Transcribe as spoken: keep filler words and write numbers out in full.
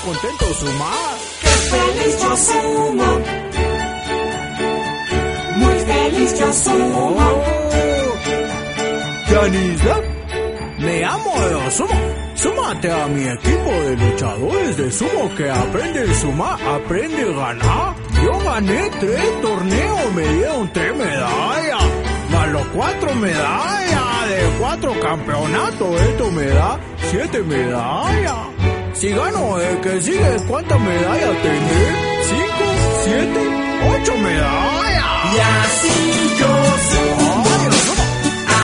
contento sumar. ¡Qué feliz yo sumo! Muy feliz yo sumo. Oh, Yanisa, me amo de sumo. Súmate a mi equipo de luchadores de sumo que aprende a sumar, aprende a ganar. Yo gané tres torneos, me dieron tres medallas. Más los cuatro medallas de cuatro campeonatos, esto me da siete medallas. Si gano el que sigue, ¿cuántas medallas tendré? Cinco, siete, ocho medallas. Y así yo sumo.